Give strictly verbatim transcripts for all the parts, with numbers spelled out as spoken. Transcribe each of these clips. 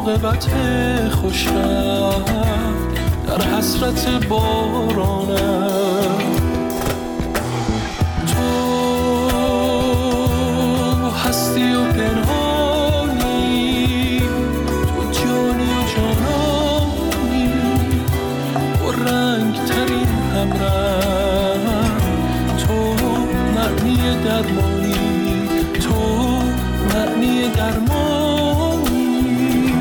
عاقبت خوشم در حسرت بارانم. تو هستی و پنهانی، تو جانی و جانانی، و رنگ ترین همراه، تو معنی درمانی، تو معنی درمانی.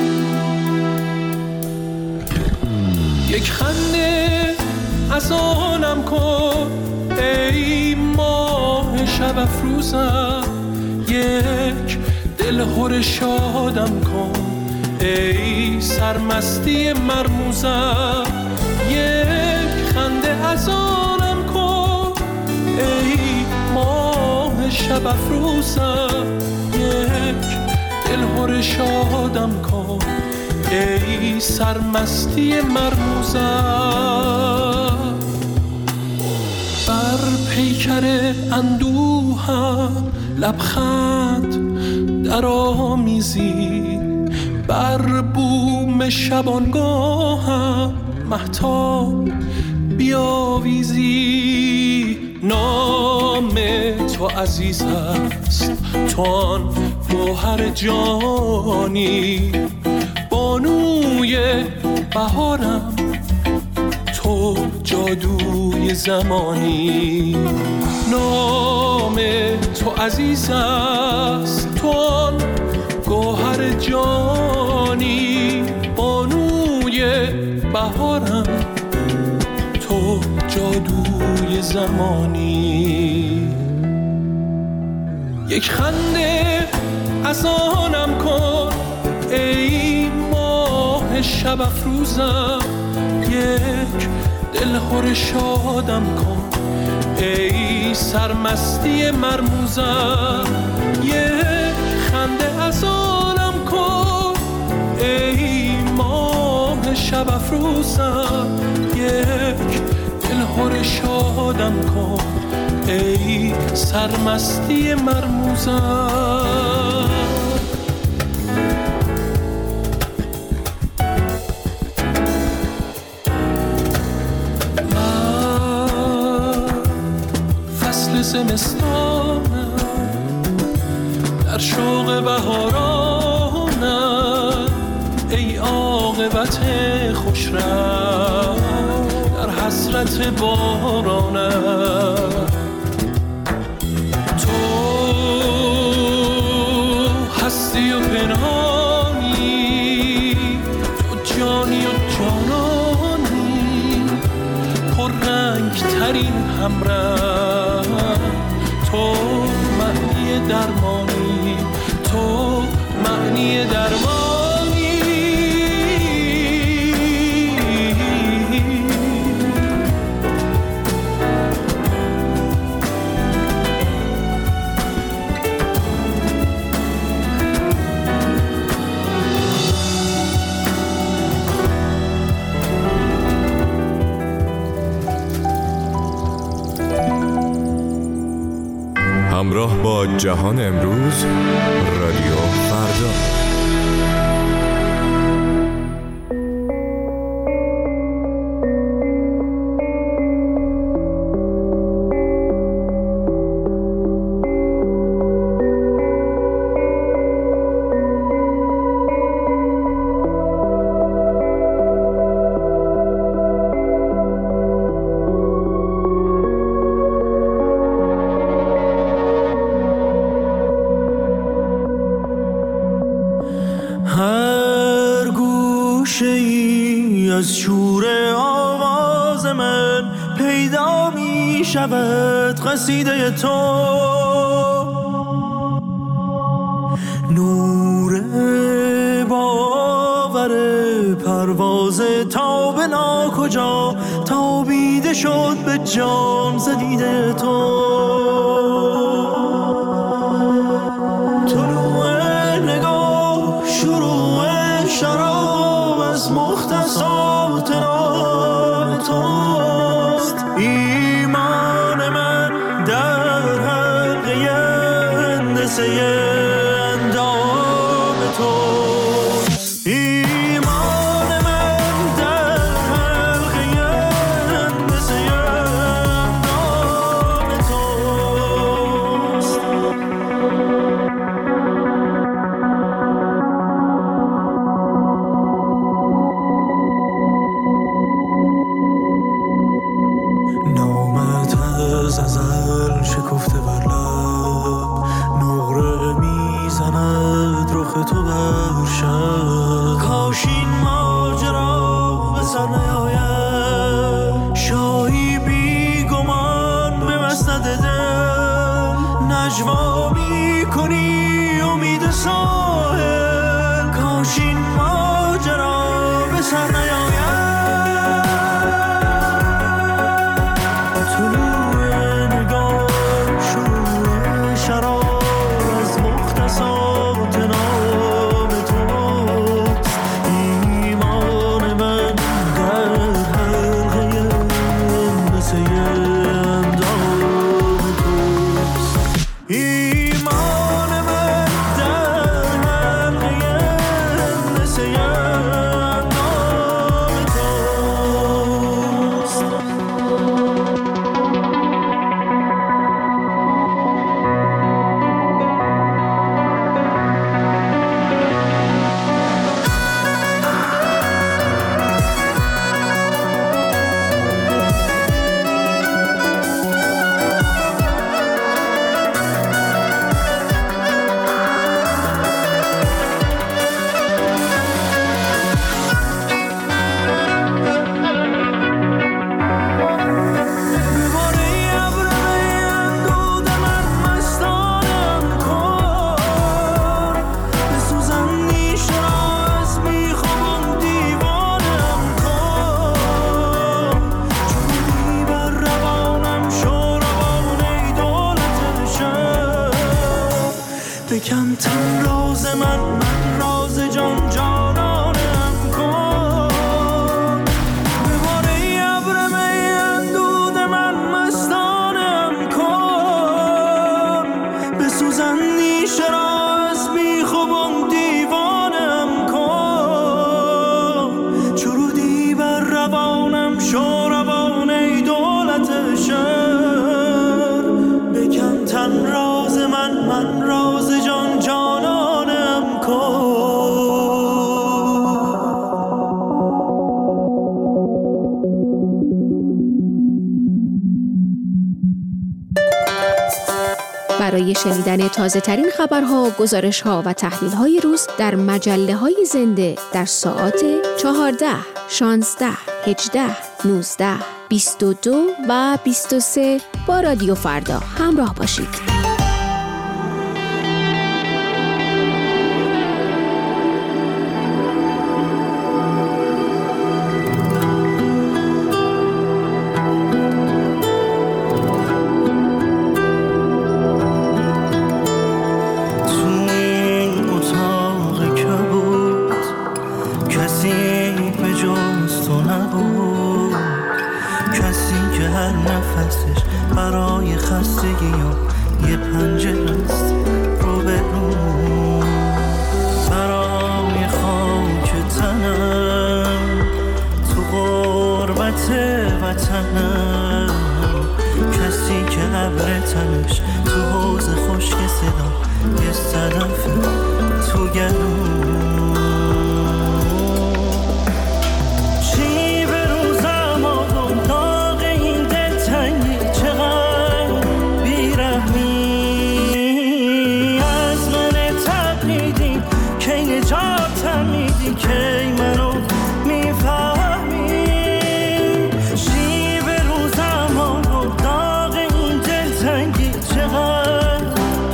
یک خنده از آنم کن ای ماه شب افروزم، یک دلهور شادم کن ای سرمستی مرموزم. یک خنده از آنم کن ای ماه شب افروزم، یک دلهور شادم کن ای سرمستی مرموزم. بر پیکر اندوهم لبخند در آمیزی، بر بوم شبانگاهم مهتاب بیاویزی. نام تو عزیز است، تو آن گوهر جانی، بانوی بهارم، تو جادوی زمانی. نام تو عزیز است، تو آن گوهر جانی، بانوی بهارم، تو جادوی زمانی. یک خنده از آنم کن ای ماه شب افروزم، یک دلهور شادم کن ای سرمستی مرموزم. یک خنده از آنم کن ای ماه شب افروزم، یک دلهور شادم کن ای سرمستی مرموزم. زمستانم در شوق بهارانم ای عاقبت خوشرو در حسرت بارانم. تو هستی و پنهانی، تو جانی و جانانی، پر رنگ ترین همراه، تو معنی درمانی، تو معنی درمانی. همراه با جهان امروز، رادیو فردا. از شور آواز من پیدا می شود قصیده تو، نور باور پرواز تا به ناکجا تابیده شد به جام زدیده تو. طلوع نگاه شروع شراب از مختصات راه توست، ایمان من در حلقه هندسه اندام توست. غزل شکفته بر لب نقره میزند رخ تو بر شب. کاش این ماجرا به سر نیاید، شاهی بی گمان به مسند دل نجوا میکنی امید ساحل. کاش این ماجرا به سر نیاید. بکن تن راز من من راز جان جانانم کن. بباره ابر می اندود من مستانم کن. بسوزن نیشه را از بیخوابان دیوانم کن. چرودی بر روانم شو روان ای دولت شهر. بکن تن راز من من راز جان جانانم کن. برای شنیدن تازه ترین خبرها، گزارشها و تحلیل‌های روز در مجله‌های زنده در ساعات چهارده، شانزده، هجده، نوزده، بیست و دو و بیست و سه با رادیو فردا همراه باشید. برای خستگی و یه پنجره است رو به رو. برای خاک تنم تو غربت وطنم. کسی که ابر تنش تو حوض خشک صدا یه صدف تو گلوم. کی منو میفهمی شیب رو زمان و داغ این دلتنگی چقدر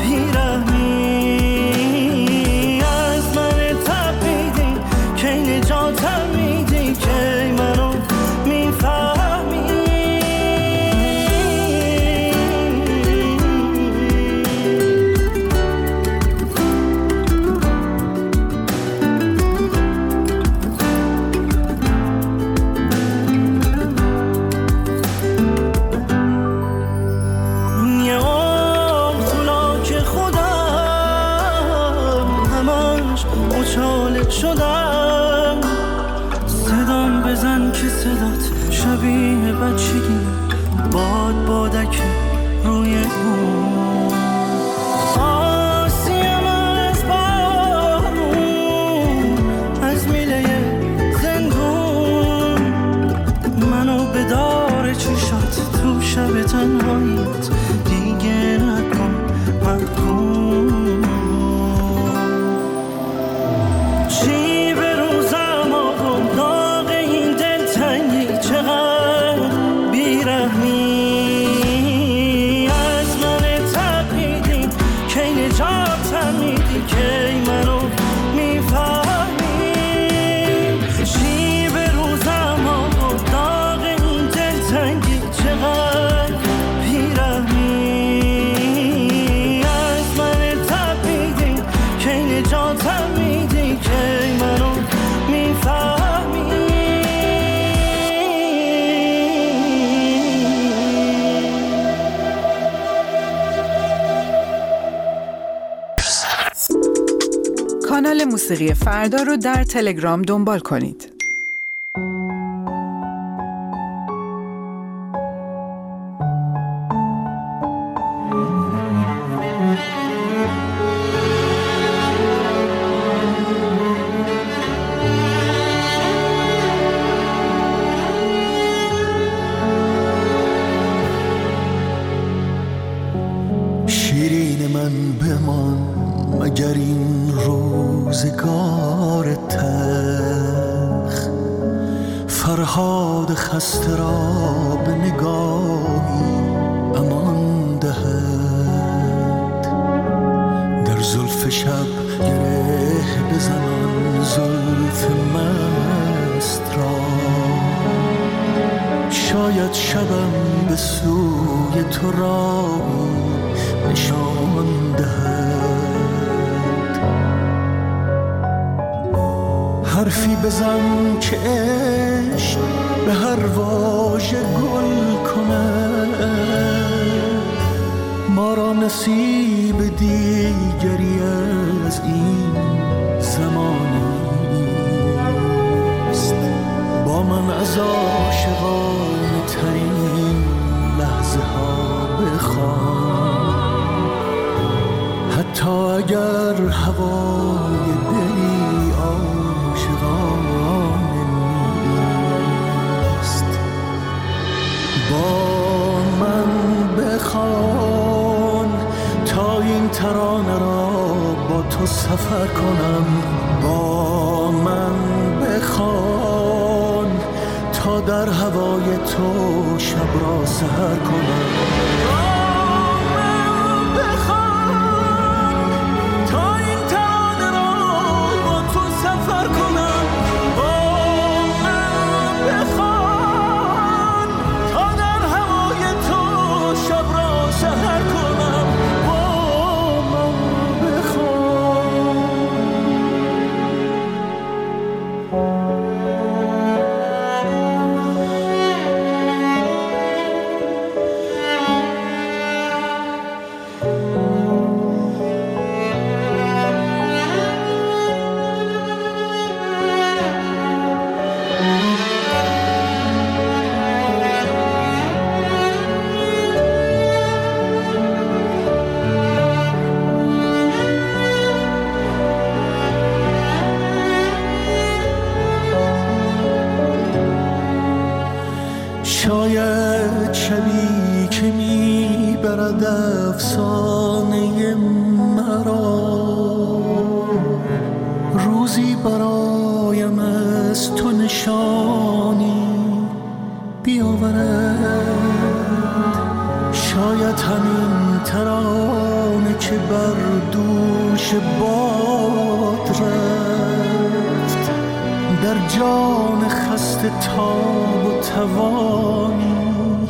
بیرحمی. از من تپیدی کی نجاتم میدی کی منو میفهمی. مچاله شدم صدام بزن که صدات شبیه بچگی باد بادک روی بوم. آسیم از بارون از میله زندون منو به دار چشات تو شب تنهاییت کانال موسیقی فردا رو در تلگرام دنبال کنید. شیرین من بمان مگر این روزگار تلخ، فرهاد خسته را به نگاهی امان دهد. در زلف شب گره بزنان زلف مست را، شاید شبم به سوی تو راهی نشان دهد. حرفی بزن که عشق به هر واژه گل کند، ما را نصیب دیگری از این زمانی است. با من از عاشقانه ترین لحظه ها بخوان، حتی اگر هوای دلی عاشقانه نیست. با من بخوان تا این ترانه را با تو سفر کنم. با من بخوان تا در هوای تو شب را سحر کنم. شاید شبی که میبرد افسانه مرا، روزی برایم از تو نشانی بیاورد. شاید همین ترانه که بر دوش باد رفت، در جان خسته تاب و توانی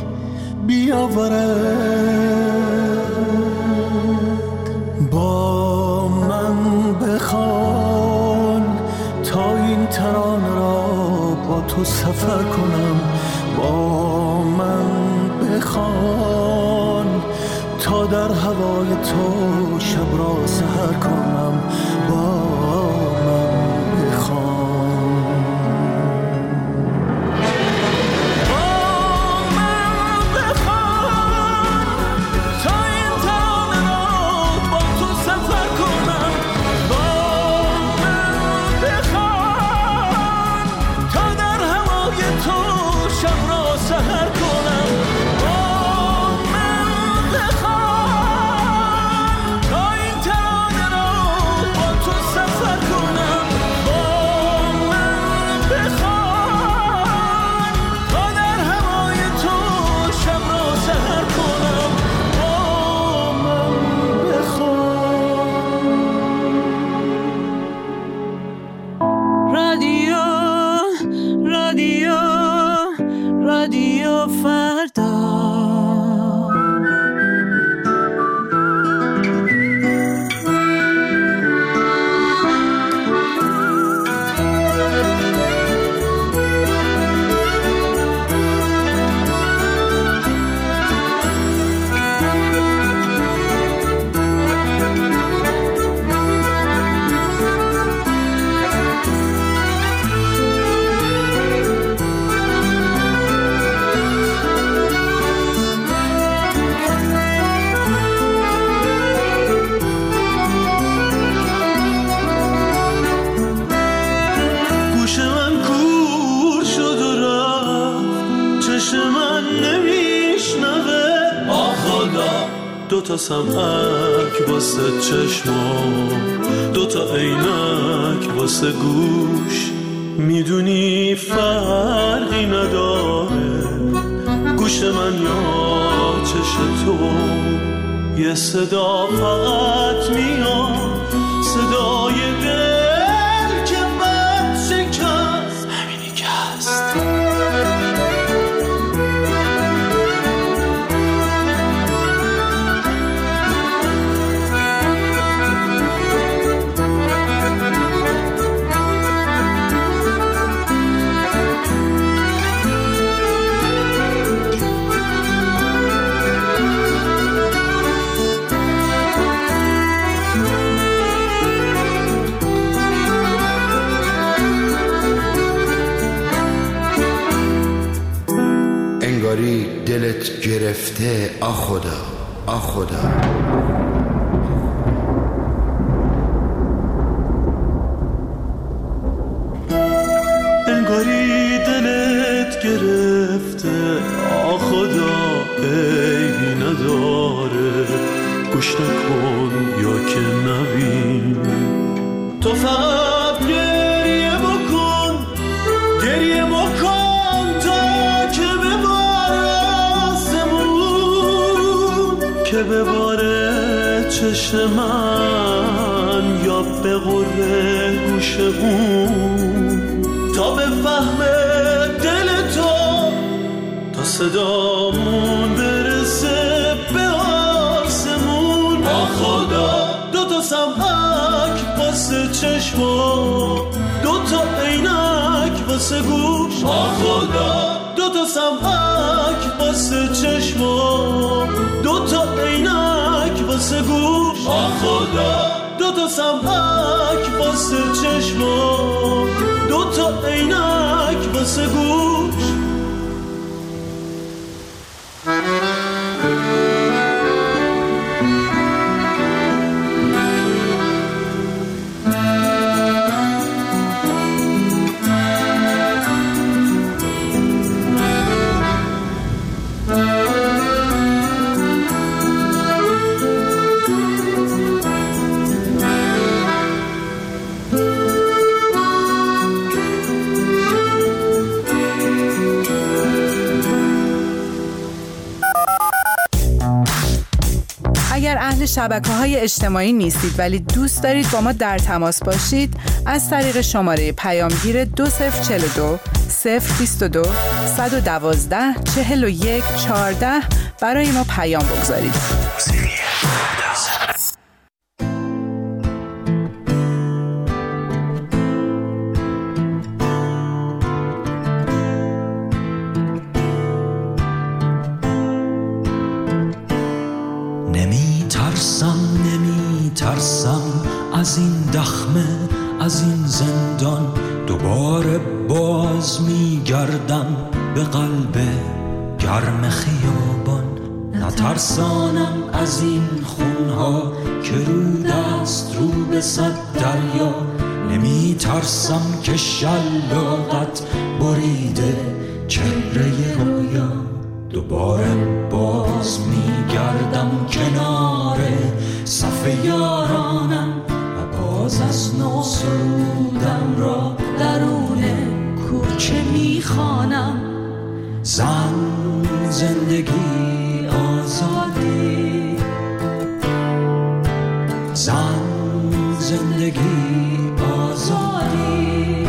بیاورد. با من بخوان تا این ترانه را با تو سفر کنم. با من بخوان تا در هوای تو شب را سحر کنم. با من بخوان سفر دوتا سمعک واسه چشمام، دوتا عینک واسه گوش. میدونی فرقی نداره گوش من یا چش تو، یه صدا فقط میاد، صدای دل که بد شکست، همینی که هست. انگاری دلت گرفته آ خدا آ خدا. انگاری دلت گرفته آ خدا، عیبی نداره گوش نکن یا که نبین. تو فقط گریه بکن، گریه بکن که بباره چشم من یا به غره گوش اون، تا به فهم دل تو، تا صدامون برسه به آسمون. با خدا دوتا سمعک واسه چشم، دوتا عینک واسه گوش. با خدا دوتا سمعک واسه چشم، دوتا عینک واسه گوش. با خدا دوتا سمعک واسه چشم، دوتا عینک واسه گوش. اگر اهل شبکه‌های اجتماعی نیستید ولی دوست دارید با ما در تماس باشید، از طریق شماره پیامگیر دو صفر چهل و دو صفر بیست و دو صد و دوازده چهل و یک چهارده برای ما پیام بگذارید. ترسم از این دخمه، از این زندان، دوباره باز میگردم به قلب گرم خیابان. نترسانم از این خونها که رو دست رو به صد دریا، نمی ترسم که شلاقت بریده چهره رویا. دوباره باز میگردم کنار صف یارانم و باز از نو سرودم را درون کوچه میخوانم. زن، زندگی، آزادی، زن، زندگی، آزادی.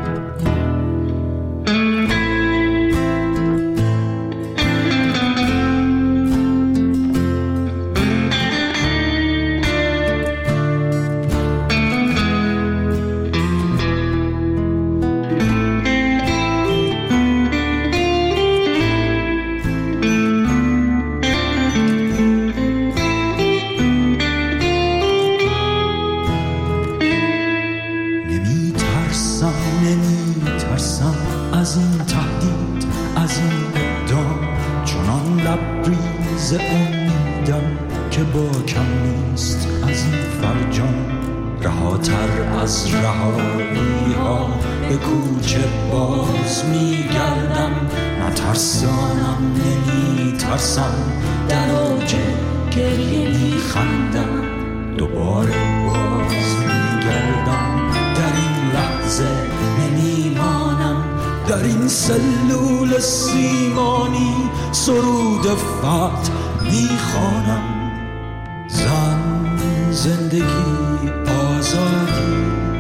از این تهدید، از این اقدام، چنان لبریز امیدم که با کم نیست از این فرجام. رهاتر از رهایی ها به کوچه باز میگردم. نترسانم، نمی ترسم، در اوج گریه میخندم، دوباره باز میگردم، در این لحظه نمیمانم، در این سلول سیمانی سرود فتح میخوانم. زن، زندگی، آزادی،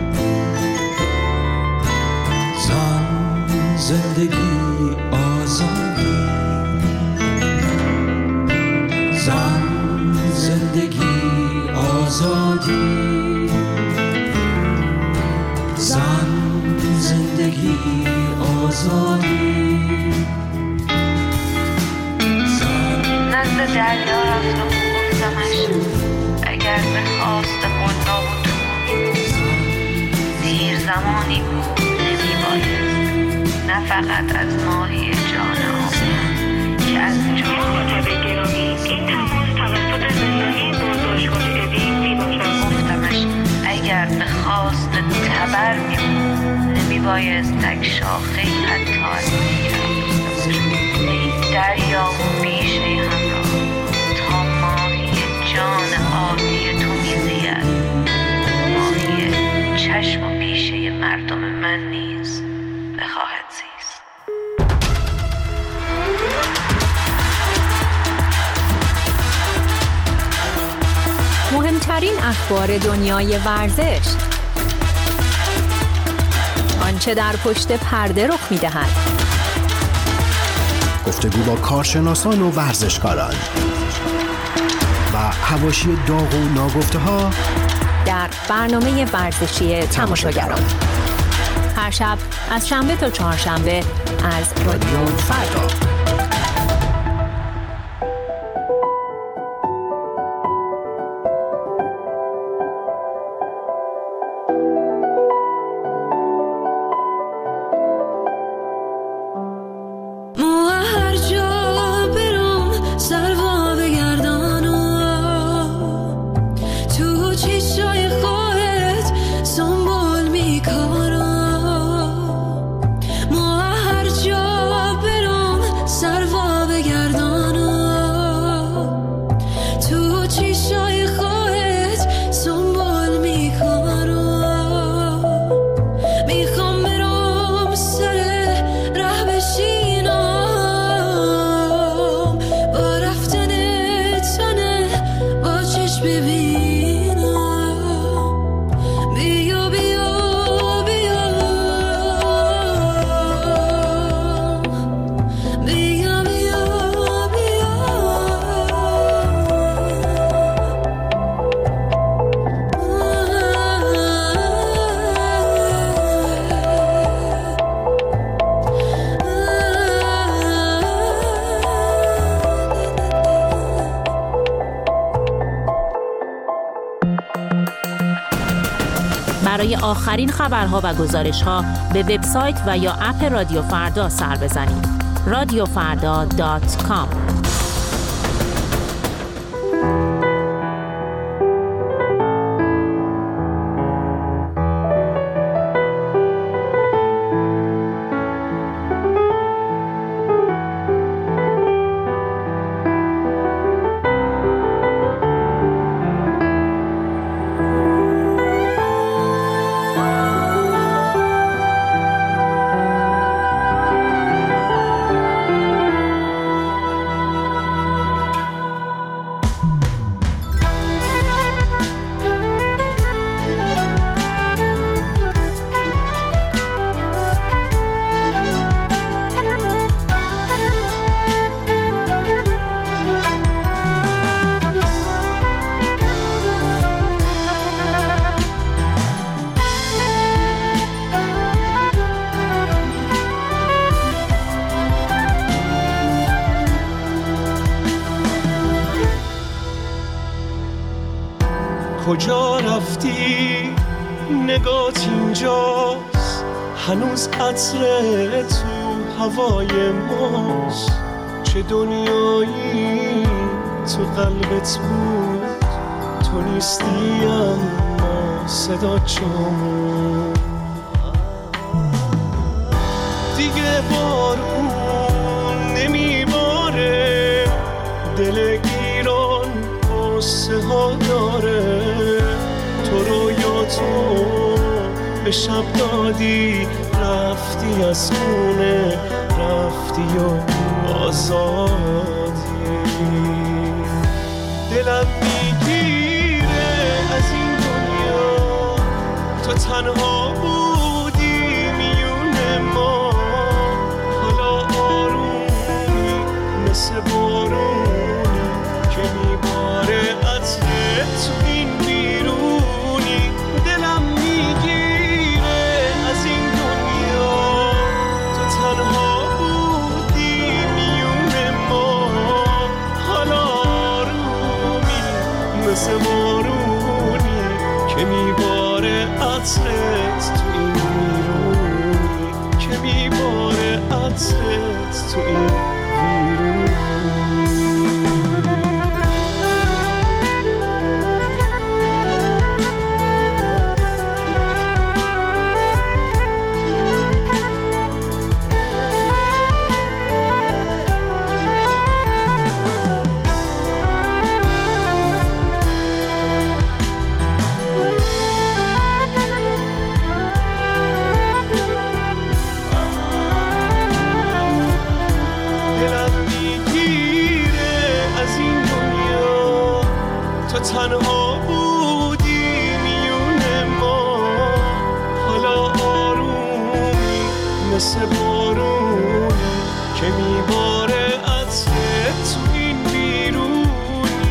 زن، زندگی، آزادی، زن، زندگی، آزادی، زن، زندگی، آزادی، نزد دریا رفتم و گفتمش اگر بخواست قلاب و تو دیر زمانی بود نمیباید، نه فقط از ماهی جان آبی که از جان خاطب گرامی این تماس توسط زندانی بازداشتگاه اوین میباشد. گفتمش اگر بخواست تبر میبود نمیبایست تک شاخهی حتی از دریا و بیشه همراه تا ماهی جان آبی تو میزید، ماهی چشم و بیشه مردم من نیز بخواهد زیست. مهمترین اخبار دنیای ورزش، آنچه در پشت پرده رخ می‌دهد، گفتگو با کارشناسان و ورزشکاران و حواشی داغ و ناگفته ها در برنامه ورزشی تماشاگران، هر شب از شنبه تا چهارشنبه از رادیو فردا. برای آخرین خبرها و گزارش‌ها به وبسایت و یا اپ رادیو فردا سر بزنید. رادیو فردا دات کام. کجا رفتی؟ نگات اینجاست، هنوز عطر تو هوای ماست. چه دنیایی تو قلبت بود، تو نیستی اما صدا چامون. دیگه بارون نمیباره، دل ایران داره، تو رویا تو به شب دادی، رفتی از خونه، رفتی و آزادی. دلم میگیره از این دنیا، تو تنها بودی میون ما، حالا آرومی مثل بارونی که میباره عطر تو این بیرونی. دلم میگیره از این دنیا، تو تنها بودی میون ما، حالا آرومی مثل بارونی که میباره عطرت تو این بیرونی، که میباره عطرت تو این بیرونی. تنها بودی میون ما، حالا آرومی مثل بارونی که میباره عطرت تو این بیرونی.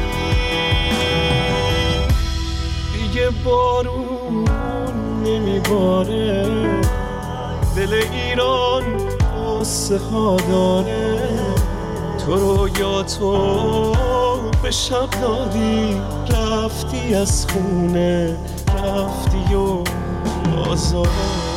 دیگه بارون نمیباره، دل ایران قصه ها داره، تو رویا تو به شب دادی، رفتی از خونه، رفتی و آزاد.